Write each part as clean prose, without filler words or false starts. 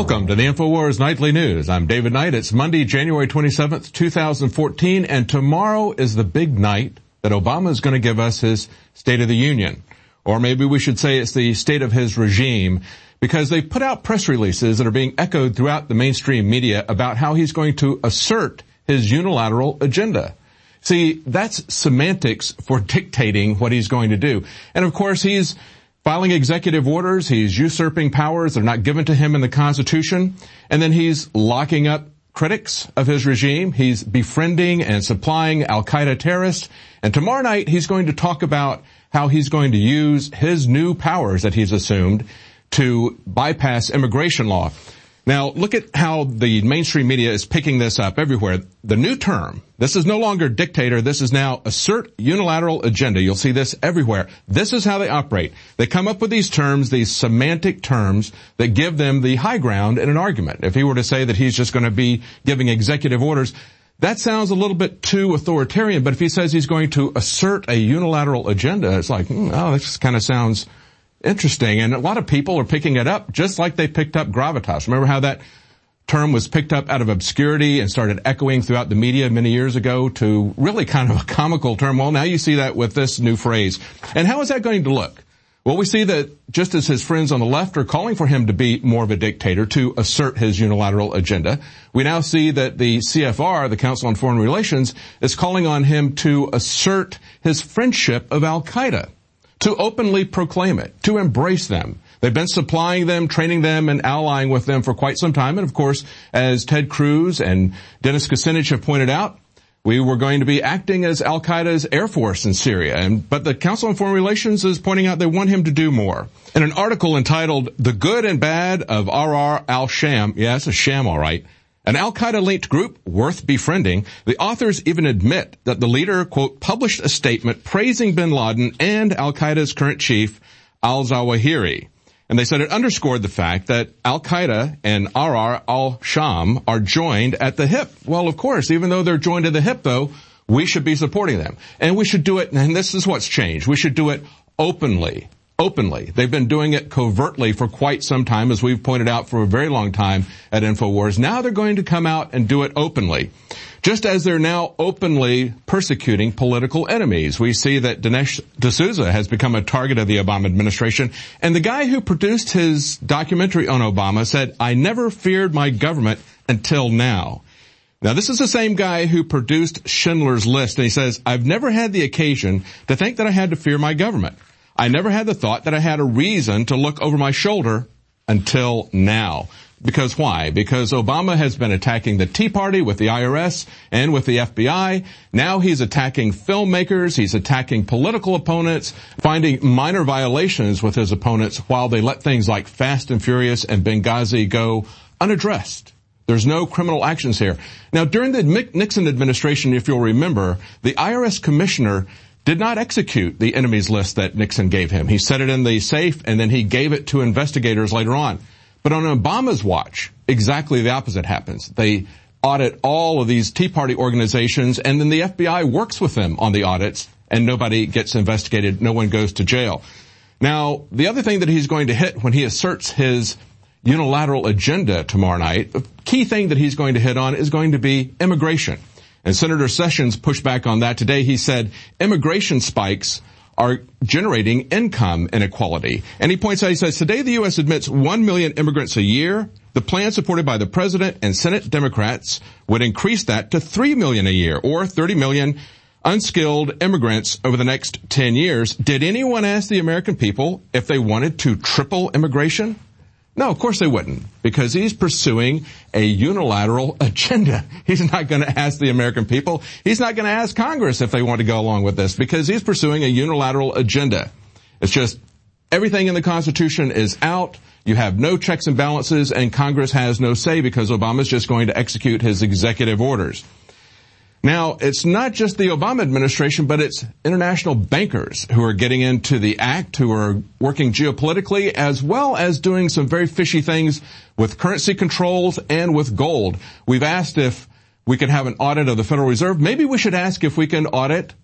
Welcome to the InfoWars Nightly News. I'm David Knight. It's Monday, January 27th, 2014, and tomorrow is the big night that Obama is going to give us his State of the Union. Or maybe we should say it's the state of his regime, because they've put out press releases that are being echoed throughout the mainstream media about how he's going to assert his unilateral agenda. See, that's semantics for dictating what he's going to do. And of course, he's filing executive orders, he's usurping powers that are not given to him in the Constitution, and then he's locking up critics of his regime. He's befriending and supplying al-Qaeda terrorists. And tomorrow night, he's going to talk about how he's going to use his new powers that he's assumed to bypass immigration law. Now, look at how the mainstream media is picking this up everywhere. The new term, this is no longer dictator, this is now assert unilateral agenda. You'll see this everywhere. This is how they operate. They come up with these terms, these semantic terms that give them the high ground in an argument. If he were to say that he's just going to be giving executive orders, that sounds a little bit too authoritarian, but if he says he's going to assert a unilateral agenda, it's like, oh, that just kind of sounds interesting. And a lot of people are picking it up just like they picked up gravitas. Remember how that term was picked up out of obscurity and started echoing throughout the media many years ago to really kind of a comical term? Well, now you see that with this new phrase. And how is that going to look? Well, we see that just as his friends on the left are calling for him to be more of a dictator, to assert his unilateral agenda, we now see that the CFR, the Council on Foreign Relations, is calling on him to assert his friendship of al-Qaeda, to openly proclaim it, to embrace them. They've been supplying them, training them, and allying with them for quite some time. And of course, as Ted Cruz and Dennis Kucinich have pointed out, we were going to be acting as al-Qaeda's air force in Syria. But the Council on Foreign Relations is pointing out they want him to do more. In an article entitled "The Good and Bad of RR al-Sham," yeah, it's a sham, all right, an al-Qaeda-linked group worth befriending, the authors even admit that the leader, quote, published a statement praising bin Laden and al-Qaeda's current chief, al-Zawahiri. And they said it underscored the fact that al-Qaeda and RR al-Sham are joined at the hip. Well, of course, even though they're joined at the hip, though, we should be supporting them. And we should do it, and this is what's changed, we should do it openly. Openly. They've been doing it covertly for quite some time, as we've pointed out for a very long time at InfoWars. Now they're going to come out and do it openly. Just as they're now openly persecuting political enemies. We see that Dinesh D'Souza has become a target of the Obama administration. And the guy who produced his documentary on Obama said, "I never feared my government until now." Now, this is the same guy who produced Schindler's List. And he says, "I've never had the occasion to think that I had to fear my government. I never had the thought that I had a reason to look over my shoulder until now." Because why? Because Obama has been attacking the Tea Party with the IRS and with the FBI. Now he's attacking filmmakers. He's attacking political opponents, finding minor violations with his opponents while they let things like Fast and Furious and Benghazi go unaddressed. There's no criminal actions here. Now, during the Nixon administration, if you'll remember, the IRS commissioner did not execute the enemies list that Nixon gave him. He set it in the safe, and then he gave it to investigators later on. But on Obama's watch, exactly the opposite happens. They audit all of these Tea Party organizations, and then the FBI works with them on the audits, and nobody gets investigated. No one goes to jail. Now, the other thing that he's going to hit when he asserts his unilateral agenda tomorrow night, the key thing that he's going to hit on is going to be immigration. And Senator Sessions pushed back on that today. He said immigration spikes are generating income inequality. And he points out, he says, today the U.S. admits 1 million immigrants a year. The plan supported by the President and Senate Democrats would increase that to 3 million a year, or 30 million unskilled immigrants over the next 10 years. Did anyone ask the American people if they wanted to triple immigration? No, of course they wouldn't, because he's pursuing a unilateral agenda. He's not going to ask the American people. He's not going to ask Congress if they want to go along with this, because he's pursuing a unilateral agenda. It's just everything in the Constitution is out. You have no checks and balances, and Congress has no say because Obama's just going to execute his executive orders. Now, it's not just the Obama administration, but it's international bankers who are getting into the act, who are working geopolitically, as well as doing some very fishy things with currency controls and with gold. We've asked if we could have an audit of the Federal Reserve. Maybe we should ask if we can audit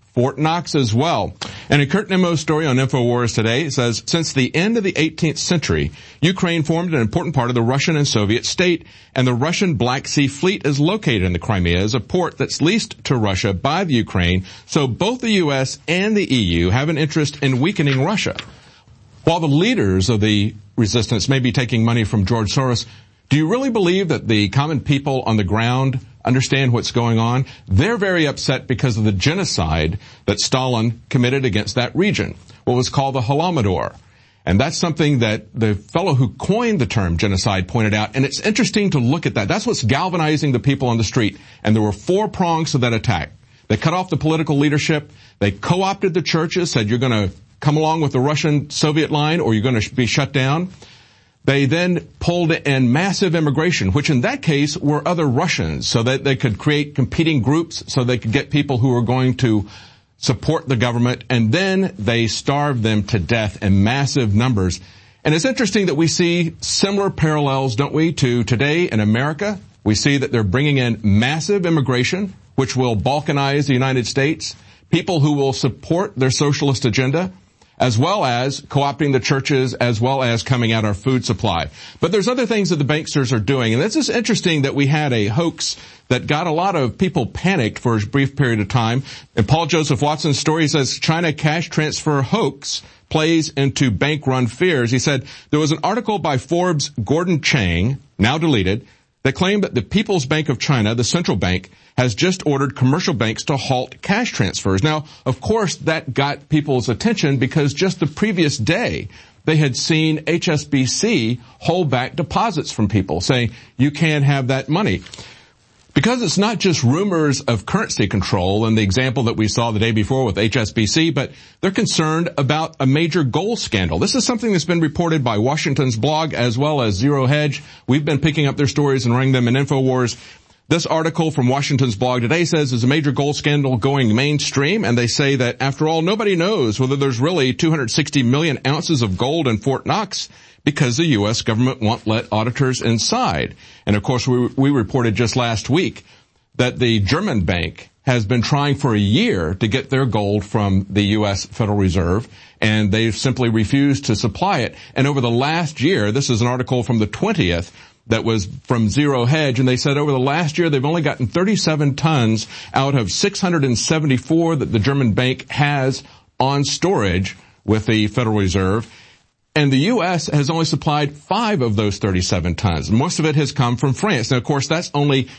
Fort Knox as well. And in Kurt Nimmo's story on InfoWars today, it says, since the end of the 18th century, Ukraine formed an important part of the Russian and Soviet state, and the Russian Black Sea Fleet is located in the Crimea as a port that's leased to Russia by the Ukraine. So both the U.S. and the EU have an interest in weakening Russia. While the leaders of the resistance may be taking money from George Soros, do you really believe that the common people on the ground understand what's going on? They're very upset because of the genocide that Stalin committed against that region, what was called the Holodomor. And that's something that the fellow who coined the term genocide pointed out. And it's interesting to look at that. That's what's galvanizing the people on the street. And there were 4 prongs to that attack. They cut off the political leadership. They co-opted the churches, said you're going to come along with the Russian Soviet line or you're going to be shut down. They then pulled in massive immigration, which in that case were other Russians, so that they could create competing groups, so they could get people who were going to support the government, and then they starved them to death in massive numbers. And it's interesting that we see similar parallels, don't we, to today in America. We see that they're bringing in massive immigration, which will balkanize the United States, people who will support their socialist agenda, as well as co-opting the churches, as well as coming at our food supply. But there's other things that the banksters are doing, and this is interesting that we had a hoax that got a lot of people panicked for a brief period of time. And Paul Joseph Watson's story says China cash transfer hoax plays into bank-run fears. He said there was an article by Forbes' Gordon Chang, now deleted, that claimed that the People's Bank of China, the central bank, has just ordered commercial banks to halt cash transfers. Now, of course, that got people's attention because just the previous day, they had seen HSBC hold back deposits from people, saying, you can't have that money. Because it's not just rumors of currency control and the example that we saw the day before with HSBC, but they're concerned about a major gold scandal. This is something that's been reported by Washington's blog as well as Zero Hedge. We've been picking up their stories and running them in InfoWars. This article from Washington's blog today says there's a major gold scandal going mainstream, and they say that after all, nobody knows whether there's really 260 million ounces of gold in Fort Knox because the U.S. government won't let auditors inside. And of course, we reported just last week that the German bank has been trying for a year to get their gold from the U.S. Federal Reserve, and they've simply refused to supply it. And over the last year, this is an article from the 20th, that was from Zero Hedge, and they said over the last year they've only gotten 37 tons out of 674 that the German bank has on storage with the Federal Reserve. And the U.S. has only supplied 5 of those 37 tons. Most of it has come from France. Now, of course, that's only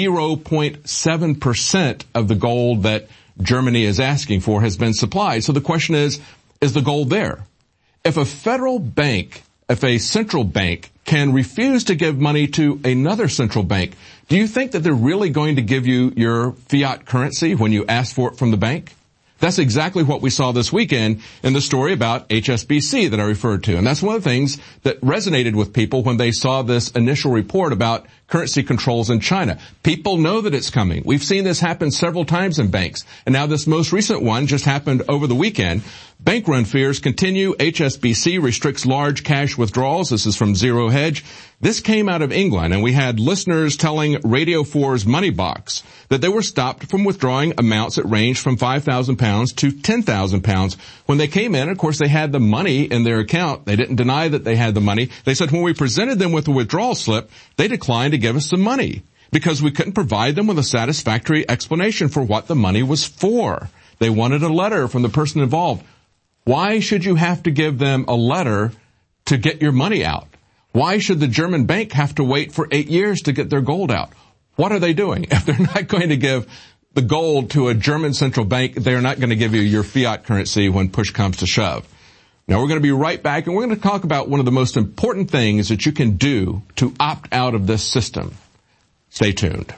0.7% of the gold that Germany is asking for has been supplied. So the question is the gold there? If a federal bank, if a central bank can refuse to give money to another central bank, do you think that they're really going to give you your fiat currency when you ask for it from the bank? That's exactly what we saw this weekend in the story about HSBC that I referred to. And that's one of the things that resonated with people when they saw this initial report about currency controls in China. People know that it's coming. We've seen this happen several times in banks. And now this most recent one just happened over the weekend. Bank run fears continue. HSBC restricts large cash withdrawals. This is from Zero Hedge. This came out of England, and we had listeners telling Radio 4's Money Box that they were stopped from withdrawing amounts that ranged from £5,000 to £10,000. When they came in, of course, they had the money in their account. They didn't deny that they had the money. They said when we presented them with a withdrawal slip, they declined to give us the money because we couldn't provide them with a satisfactory explanation for what the money was for. They wanted a letter from the person involved. Why should you have to give them a letter to get your money out? Why should the German bank have to wait for 8 years to get their gold out? What are they doing? If they're not going to give the gold to a German central bank, they're not going to give you your fiat currency when push comes to shove. Now, we're going to be right back, and we're going to talk about one of the most important things that you can do to opt out of this system. Stay tuned.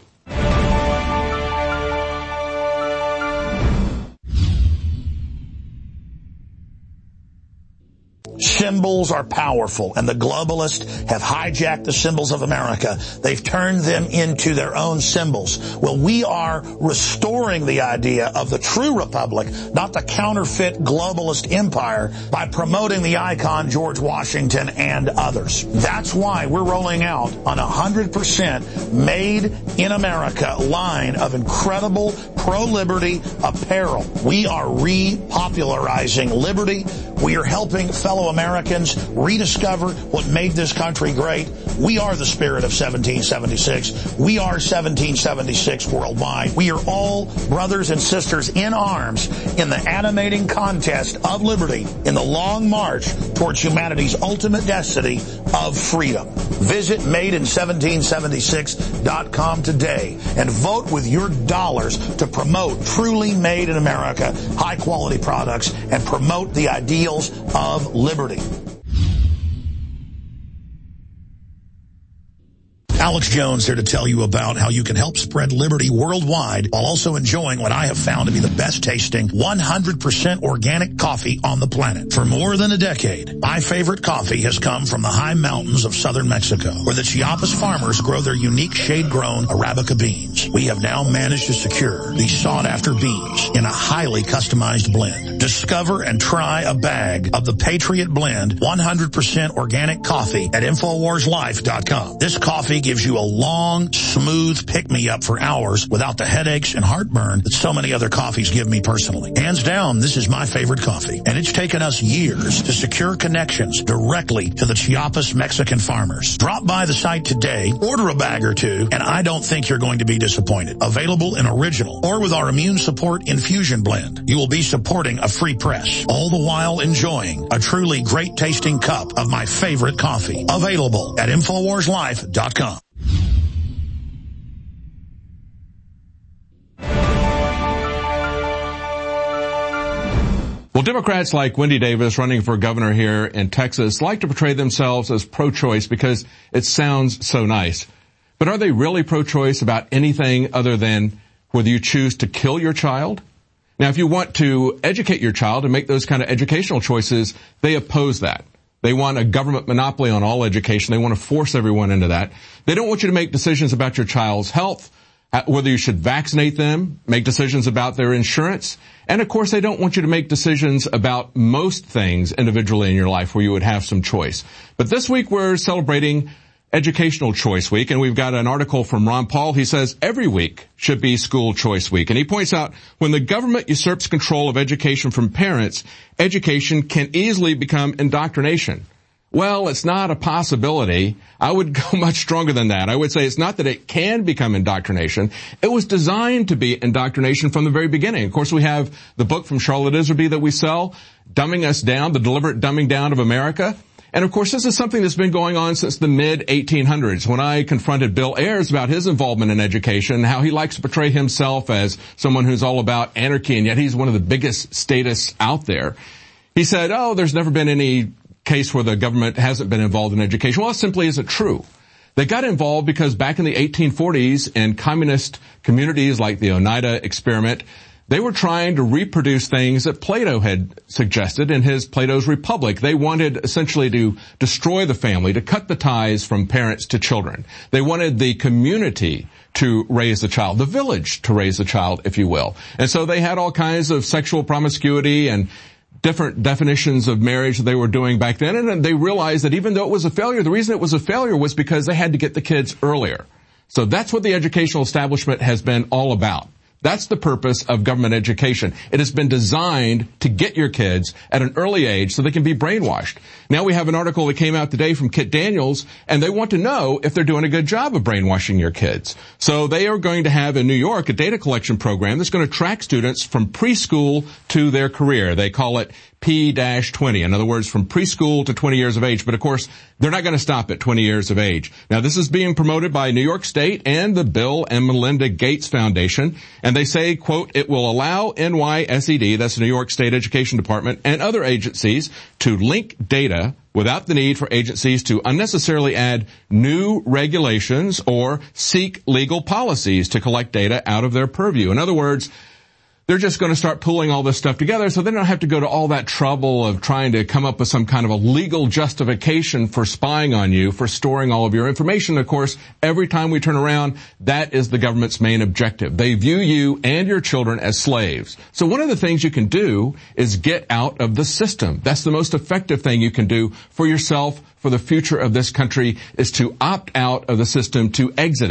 Symbols are powerful, and the globalists have hijacked the symbols of America. They've turned them into their own symbols. Well, we are restoring the idea of the true republic, not the counterfeit globalist empire, by promoting the icon George Washington and others. That's why we're rolling out an 100% made in America line of incredible pro-liberty apparel. We are repopularizing liberty. We are helping fellow Americans rediscover what made this country great. We are the spirit of 1776. We are 1776 worldwide. We are all brothers and sisters in arms in the animating contest of liberty in the long march towards humanity's ultimate destiny of freedom. Visit MadeIn1776.com today and vote with your dollars to promote truly made in America, high-quality products, and promote the ideals of liberty. Alex Jones here to tell you about how you can help spread liberty worldwide while also enjoying what I have found to be the best tasting 100% organic coffee on the planet. For more than a decade, my favorite coffee has come from the high mountains of southern Mexico, where the Chiapas farmers grow their unique shade-grown Arabica beans. We have now managed to secure these sought-after beans in a highly customized blend. Discover and try a bag of the Patriot Blend 100% organic coffee at InfoWarsLife.com. This coffee gives you a long, smooth pick-me-up for hours without the headaches and heartburn that so many other coffees give me personally. Hands down, this is my favorite coffee, and it's taken us years to secure connections directly to the Chiapas Mexican farmers. Drop by the site today, order a bag or two, and I don't think you're going to be disappointed. Available in original or with our immune support infusion blend. You will be supporting a free press, all the while enjoying a truly great-tasting cup of my favorite coffee. Available at InfoWarsLife.com. Well, Democrats like Wendy Davis running for governor here in Texas like to portray themselves as pro-choice because it sounds so nice. But are they really pro-choice about anything other than whether you choose to kill your child? Now, if you want to educate your child and make those kind of educational choices, they oppose that. They want a government monopoly on all education. They want to force everyone into that. They don't want you to make decisions about your child's health, whether you should vaccinate them, make decisions about their insurance. And, of course, they don't want you to make decisions about most things individually in your life where you would have some choice. But this week we're celebrating Educational Choice Week, and we've got an article from Ron Paul. He says every week should be School Choice Week. And he points out when the government usurps control of education from parents, education can easily become indoctrination. Well, it's not a possibility. I would go much stronger than that. I would say it's not that it can become indoctrination. It was designed to be indoctrination from the very beginning. Of course, we have the book from Charlotte Iserby that we sell, Dumbing Us Down, the deliberate dumbing down of America. And of course, this is something that's been going on since the mid-1800s. When I confronted Bill Ayers about his involvement in education, how he likes to portray himself as someone who's all about anarchy, and yet he's one of the biggest statists out there. He said, there's never been any case where the government hasn't been involved in education. Well, it simply isn't true. They got involved because back in the 1840s in communist communities like the Oneida experiment, they were trying to reproduce things that Plato had suggested in his Plato's Republic. They wanted essentially to destroy the family, to cut the ties from parents to children. They wanted the community to raise the child, the village to raise the child, if you will. And so they had all kinds of sexual promiscuity and different definitions of marriage that they were doing back then. And they realized that even though it was a failure, the reason it was a failure was because they had to get the kids earlier. So that's what the educational establishment has been all about. That's the purpose of government education. It has been designed to get your kids at an early age so they can be brainwashed. Now we have an article that came out today from Kit Daniels, and they want to know if they're doing a good job of brainwashing your kids. So they are going to have in New York a data collection program that's going to track students from preschool to their career. They call it P-20. In other words, from preschool to 20 years of age. But of course, they're not going to stop at 20 years of age. Now, this is being promoted by New York State and the Bill and Melinda Gates Foundation. And they say, quote, it will allow NYSED, that's the New York State Education Department, and other agencies to link data without the need for agencies to unnecessarily add new regulations or seek legal policies to collect data out of their purview. In other words, they're just going to start pulling all this stuff together so they don't have to go to all that trouble of trying to come up with some kind of a legal justification for spying on you, for storing all of your information. Of course, every time we turn around, that is the government's main objective. They view you and your children as slaves. So one of the things you can do is get out of the system. That's the most effective thing you can do for yourself, for the future of this country, is to opt out of the system, to exit it.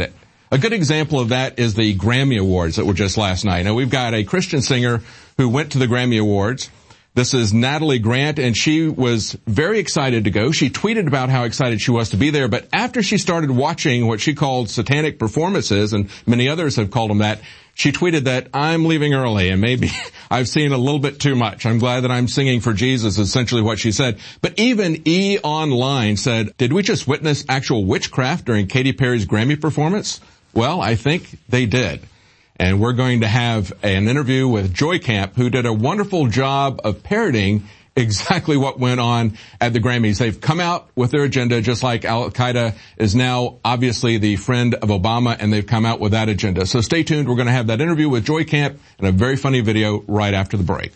A good example of that is the Grammy Awards that were just last night. Now, we've got a Christian singer who went to the Grammy Awards. This is Natalie Grant, and she was very excited to go. She tweeted about how excited she was to be there, but after she started watching what she called satanic performances, and many others have called them that, she tweeted that I'm leaving early, and maybe I've seen a little bit too much. I'm glad that I'm singing for Jesus, essentially what she said. But even E! Online said, did we just witness actual witchcraft during Katy Perry's Grammy performance? Well, I think they did. And we're going to have an interview with Joy Camp, who did a wonderful job of parroting exactly what went on at the Grammys. They've come out with their agenda, just like Al-Qaeda is now obviously the friend of Obama, and they've come out with that agenda. So stay tuned. We're going to have that interview with Joy Camp and a very funny video right after the break.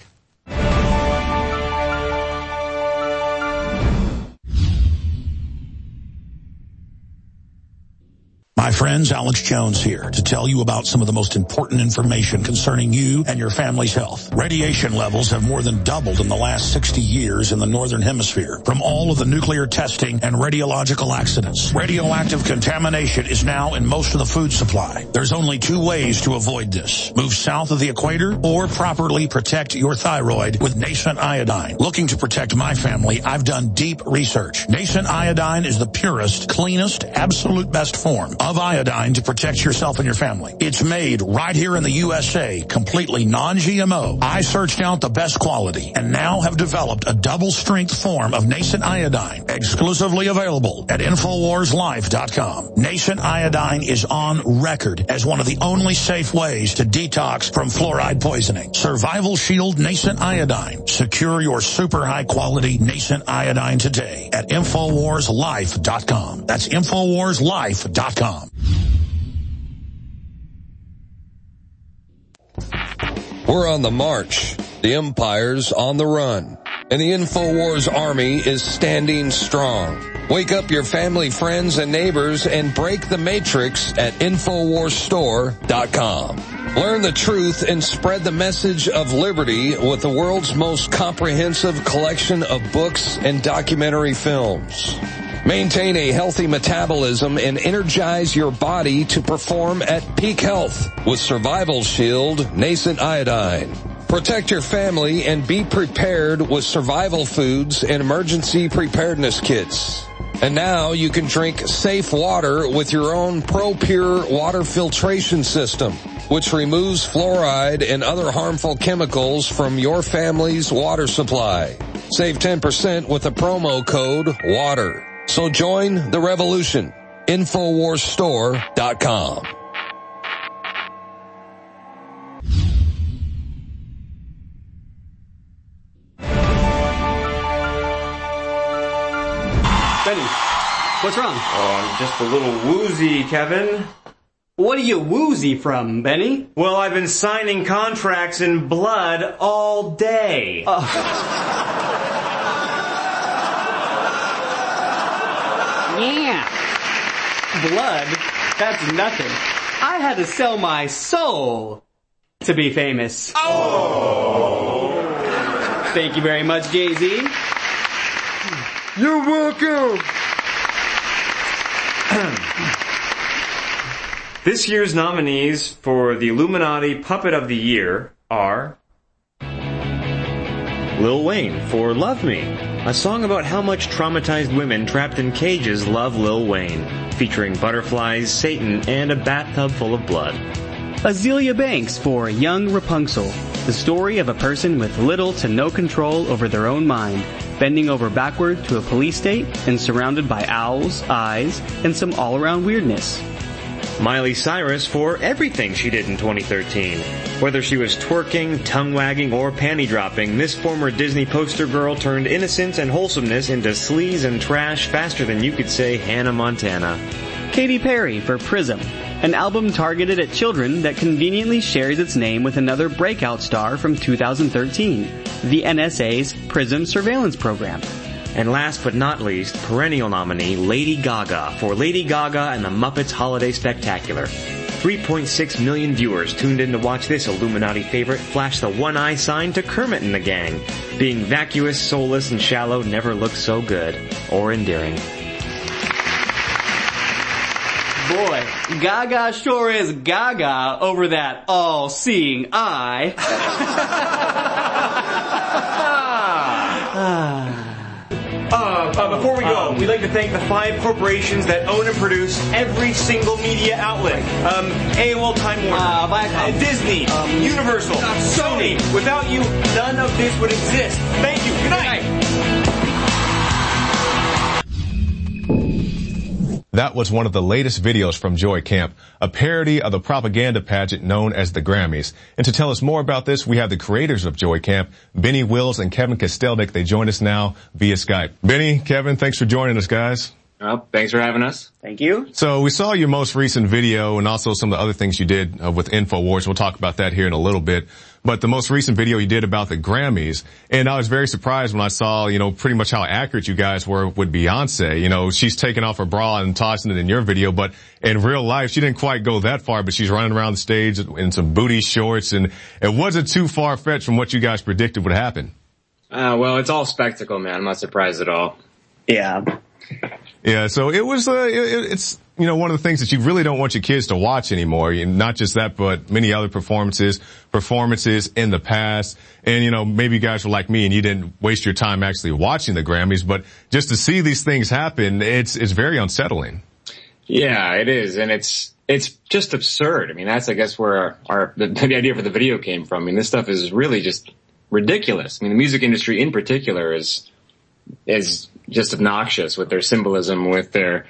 My friends, Alex Jones here to tell you about some of the most important information concerning you and your family's health. Radiation levels have more than doubled in the last 60 years in the Northern Hemisphere from all of the nuclear testing and radiological accidents. Radioactive contamination is now in most of the food supply. There's only two ways to avoid this. Move south of the equator or properly protect your thyroid with Nascent Iodine. Looking to protect my family, I've done deep research. Nascent Iodine is the purest, cleanest, absolute best form of iodine to protect yourself and your family. It's made right here in the USA, completely non-GMO. I searched out the best quality and now have developed a double-strength form of Nascent Iodine, exclusively available at InfoWarsLife.com. Nascent Iodine is on record as one of the only safe ways to detox from fluoride poisoning. Survival Shield Nascent Iodine. Secure your super high-quality Nascent Iodine today at InfoWarsLife.com. That's InfoWarsLife.com. We're on the march. The Empire's on the run. And the InfoWars Army is standing strong. Wake up your family, friends, and neighbors and break the matrix at InfoWarsStore.com. Learn the truth and spread the message of liberty with the world's most comprehensive collection of books and documentary films. Maintain a healthy metabolism and energize your body to perform at peak health with Survival Shield Nascent Iodine. Protect your family and be prepared with survival foods and emergency preparedness kits. And now you can drink safe water with your own ProPure water filtration system, which removes fluoride and other harmful chemicals from your family's water supply. Save 10% with the promo code WATER. So join the revolution. InfoWarsStore.com. Benny, what's wrong? Oh, I'm just a little woozy, Kevin. What are you woozy from, Benny? Well, I've been signing contracts in blood all day. Yeah. Blood? That's nothing. I had to sell my soul to be famous. Oh! Thank you very much, Jay-Z. You're welcome! This year's nominees for the Illuminati Puppet of the Year are Lil Wayne for Love Me, a song about how much traumatized women trapped in cages love Lil Wayne, featuring butterflies, Satan, and a bathtub full of blood. Azealia Banks for Young Rapunzel, the story of a person with little to no control over their own mind, bending over backward to a police state and surrounded by owls, eyes, and some all-around weirdness. Miley Cyrus for everything she did in 2013. Whether she was twerking, tongue-wagging, or panty-dropping, this former Disney poster girl turned innocence and wholesomeness into sleaze and trash faster than you could say Hannah Montana. Katy Perry for Prism, an album targeted at children that conveniently shares its name with another breakout star from 2013, the NSA's Prism surveillance program. And last but not least, perennial nominee Lady Gaga for Lady Gaga and the Muppets Holiday Spectacular. 3.6 million viewers tuned in to watch this Illuminati favorite flash the one-eye sign to Kermit and the gang. Being vacuous, soulless, and shallow never looked so good or endearing. boy, Gaga sure is Gaga over that all-seeing eye. Before we go, we'd like to thank the 5 corporations that own and produce every single media outlet. AOL Time Warner, Viacom, Disney, Universal, Sony. Without you, none of this would exist. Thank you. Good night. That was one of the latest videos from Joy Camp, a parody of the propaganda pageant known as the Grammys. And to tell us more about this, we have the creators of Joy Camp, Benny Wills and Kevin Kostelnik. They join us now via Skype. Benny, Kevin, thanks for joining us, guys. Well, thanks for having us. Thank you. So we saw your most recent video and also some of the other things you did with InfoWars. We'll talk about that here in a little bit. But the most recent video you did about the Grammys, and I was very surprised when I saw, pretty much how accurate you guys were with Beyonce. She's taking off her bra and tossing it in your video, but in real life, she didn't quite go that far, but she's running around the stage in some booty shorts, and it wasn't too far-fetched from what you guys predicted would happen. Well, it's all spectacle, man. I'm not surprised at all. Yeah. Yeah, so it was, it's, one of the things that you really don't want your kids to watch anymore. Not just that, but many other performances in the past. And, maybe you guys were like me and you didn't waste your time actually watching the Grammys, but just to see these things happen, it's very unsettling. Yeah, it is. And it's just absurd. I mean, that's, I guess, where the idea for the video came from. I mean, this stuff is really just ridiculous. I mean, the music industry in particular is just obnoxious with their symbolism, with their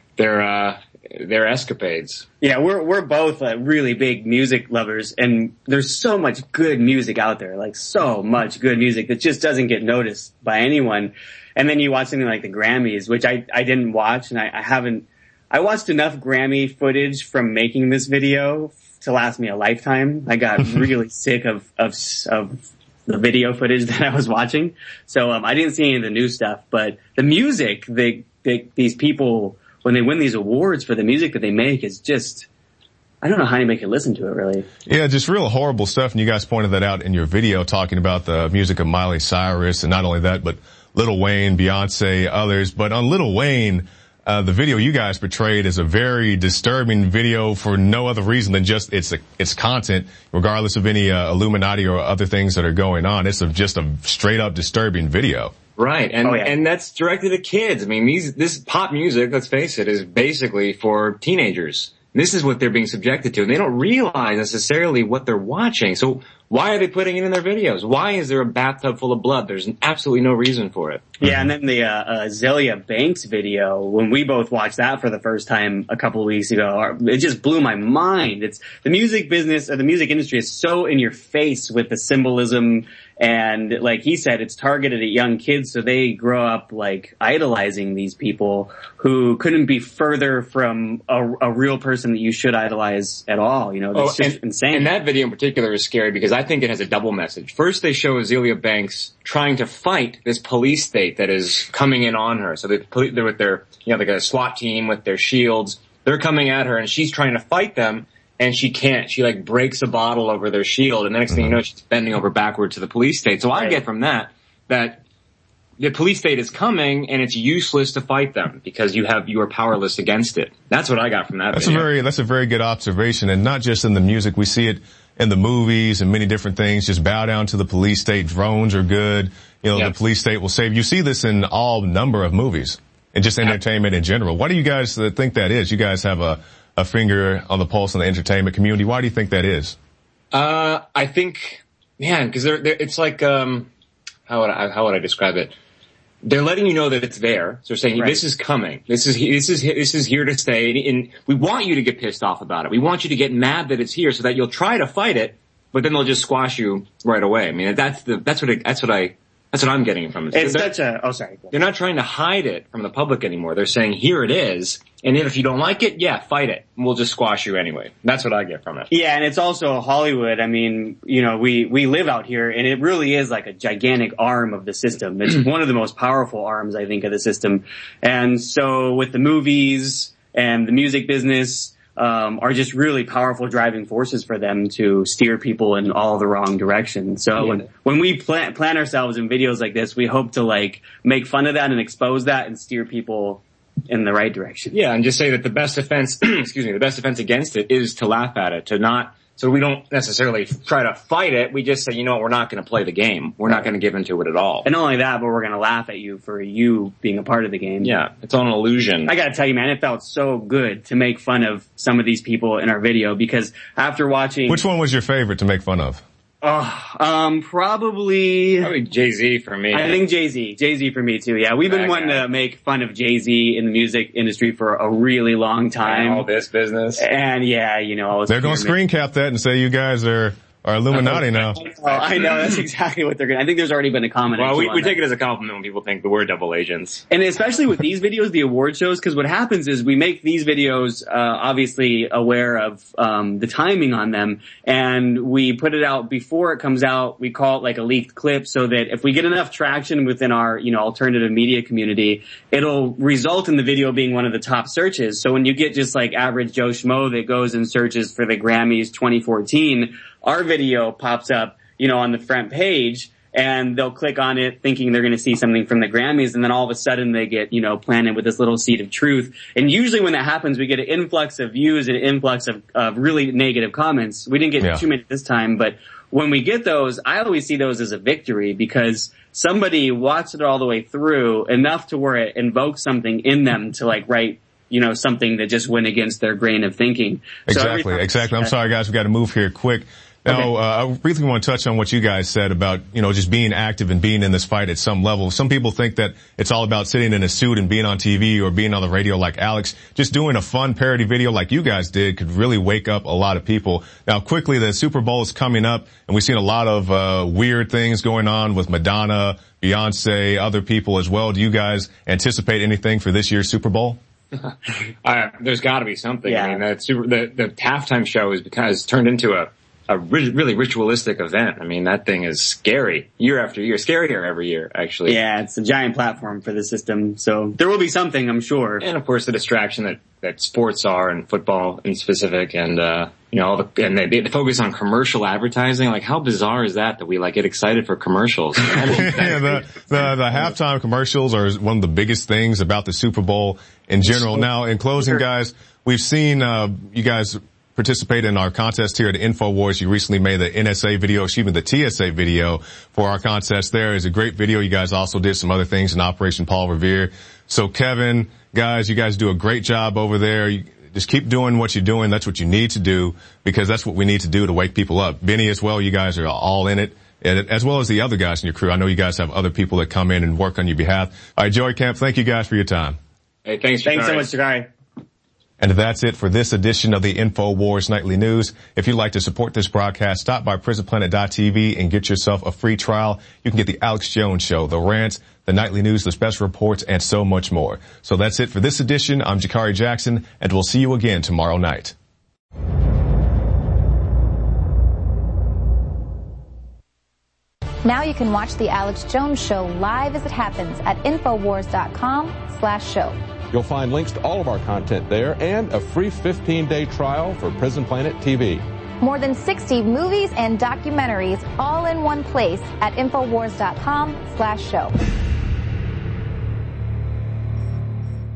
escapades. Yeah, we're both really big music lovers, and there's so much good music out there, like so much good music that just doesn't get noticed by anyone. And then you watch something like the Grammys, which I didn't watch, and I watched enough Grammy footage from making this video to last me a lifetime. I got really sick of the video footage that I was watching. So, I didn't see any of the new stuff, but the music, these people, when they win these awards for the music that they make is just, I don't know how anybody can listen to it really. Yeah, just real horrible stuff. And you guys pointed that out in your video talking about the music of Miley Cyrus, and not only that, but Lil Wayne, Beyonce, others. But on Lil Wayne, the video you guys portrayed is a very disturbing video for no other reason than just its content, regardless of any Illuminati or other things that are going on. It's just a straight up disturbing video. Right, and that's directed at kids. I mean, this pop music, let's face it, is basically for teenagers. This is what they're being subjected to, and they don't realize necessarily what they're watching. So why are they putting it in their videos? Why is there a bathtub full of blood? There's absolutely no reason for it. Yeah, and then the Azealia Banks video, when we both watched that for the first time a couple of weeks ago, it just blew my mind. It's the music business, or the music industry is so in your face with the symbolism, and like he said, it's targeted at young kids, so they grow up like idolizing these people who couldn't be further from a real person that you should idolize at all. It's just insane. And that video in particular is scary because I think it has a double message. First, they show Azealia Banks trying to fight this police state that is coming in on her. So they're with their, like a SWAT team with their shields. They're coming at her and she's trying to fight them. And she can't. She breaks a bottle over their shield, and the next thing you know, she's bending over backward to the police state. So I get from that the police state is coming, and it's useless to fight them because you are powerless against it. That's what I got from that. That's a very good observation, and not just in the music. We see it in the movies and many different things. Just bow down to the police state. Drones are good. The police state will save. You see this in all number of movies and just entertainment in general. Why do you guys think that is? You guys have a finger on the pulse in the entertainment community. Why do you think that is? I think, because it's like, how would I describe it? They're letting you know that it's there. So they're saying, this is coming. This is here to stay. And we want you to get pissed off about it. We want you to get mad that it's here so that you'll try to fight it, but then they'll just squash you right away. I mean, that's what I'm getting from it. They're not trying to hide it from the public anymore. They're saying, here it is. And if you don't like it, fight it. We'll just squash you anyway. That's what I get from it. Yeah, and it's also Hollywood. I mean, we live out here, and it really is like a gigantic arm of the system. It's one of the most powerful arms, I think, of the system. And so with the movies and the music business, are just really powerful driving forces for them to steer people in all the wrong directions. So when we plan ourselves in videos like this, we hope to make fun of that and expose that and steer people in the right direction. Yeah, and just say that the best defense, the best defense against it is to laugh at it, so we don't necessarily try to fight it. We just say, you know what, we're not going to play the game. We're not going to give into it at all. And not only that, but we're going to laugh at you for you being a part of the game. Yeah, it's all an illusion. I got to tell you, man, it felt so good to make fun of some of these people in our video, because after watching... Which one was your favorite to make fun of? Probably Jay-Z for me. I think Jay-Z for me too. Yeah, we've been wanting to make fun of Jay-Z in the music industry for a really long time. And all this business. And yeah, they're going to screen cap that and say you guys are Illuminati now. Oh, I know, that's exactly what they're going to. I think there's already been a comment. Well, we take it as a compliment when people think that we're double agents. And especially with these videos, the award shows, because what happens is we make these videos, obviously aware of, the timing on them, and we put it out before it comes out. We call it like a leaked clip, so that if we get enough traction within our, alternative media community, it'll result in the video being one of the top searches. So when you get just like average Joe Schmo that goes and searches for the Grammys 2014, our video pops up, on the front page, and they'll click on it thinking they're going to see something from the Grammys, and then all of a sudden they get, planted with this little seed of truth. And usually when that happens, we get an influx of views and an influx of really negative comments. We didn't get too many this time, but when we get those, I always see those as a victory, because somebody watched it all the way through enough to where it invokes something in them to write, something that just went against their grain of thinking. Exactly. I'm sorry, guys. We got to move here quick. Now, I really want to touch on what you guys said about, just being active and being in this fight at some level. Some people think that it's all about sitting in a suit and being on TV or being on the radio like Alex. Just doing a fun parody video like you guys did could really wake up a lot of people. Now, quickly, the Super Bowl is coming up, and we've seen a lot of weird things going on with Madonna, Beyonce, other people as well. Do you guys anticipate anything for this year's Super Bowl? There's got to be something. Yeah. I mean, the halftime show has turned into a really ritualistic event. I mean, that thing is scary year after year, scarier every year, actually. Yeah, it's a giant platform for the system, so there will be something, I'm sure. And of course, the distraction that sports are, and football in specific, and they focus on commercial advertising. Like, how bizarre is that we get excited for commercials? The halftime commercials are one of the biggest things about the Super Bowl in general. Now, in closing, guys, we've seen you guys participate in our contest here at InfoWars. You recently made the the TSA video for our contest. There is a great video. You guys also did some other things in Operation Paul Revere. So Kevin, guys, you guys do a great job over there. You just keep doing what you're doing. That's what you need to do, because that's what we need to do to wake people up. Benny as well, you guys are all in it, as well as the other guys in your crew. I know you guys have other people that come in and work on your behalf. All right, Joey Camp, thank you guys for your time. Hey, thanks so much, Jakari. And that's it for this edition of the InfoWars Nightly News. If you'd like to support this broadcast, stop by PrisonPlanet.tv and get yourself a free trial. You can get the Alex Jones Show, the rants, the nightly news, the special reports, and so much more. So that's it for this edition. I'm Jakari Jackson, and we'll see you again tomorrow night. Now you can watch the Alex Jones Show live as it happens at Infowars.com/show. You'll find links to all of our content there and a free 15-day trial for Prison Planet TV. More than 60 movies and documentaries all in one place at Infowars.com/show.